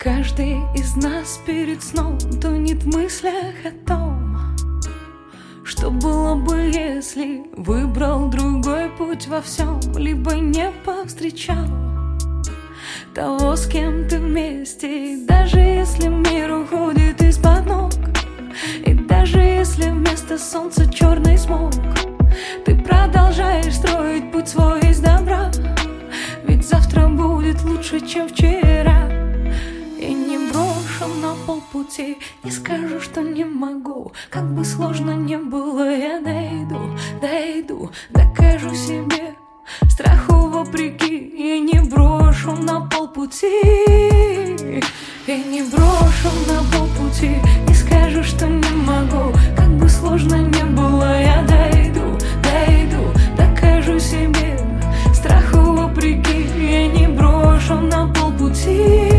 Каждый из нас перед сном тонет в мыслях о том, что было бы, если выбрал другой путь во всем, либо не повстречал того, с кем ты вместе. И даже если мир уходит из-под ног, и даже если вместо солнца черный смог, ты продолжаешь строить путь свой из добра, ведь завтра будет лучше, чем вчера. И не брошу на полпути, не скажу, что не могу. Как бы сложно не было, я дойду, докажу себе. Страху вопреки, я не брошу на полпути. И не брошу на полпути, не скажу, что не могу. Как бы сложно не было, я дойду, докажу себе. Страху вопреки, я не брошу на полпути.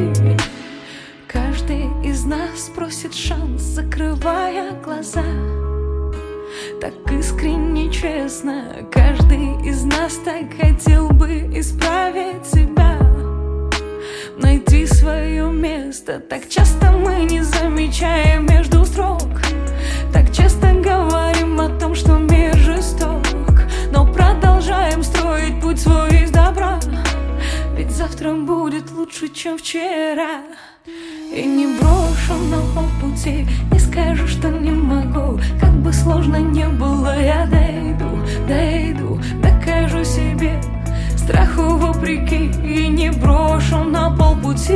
Каждый из нас просит шанс, закрывая глаза. Так искренне, честно, каждый из нас так хотел бы исправить себя, найти свое место. Так часто мы не замечаем между строк, так часто говорим о том, что мир жесток, но продолжаем строить путь свой из добра, ведь завтра будет лучше, чем вчера. И не брошу на полпути, не скажу, что не могу. Как бы сложно не было, я дойду, докажу себе. Страху вопреки, и не брошу на полпути.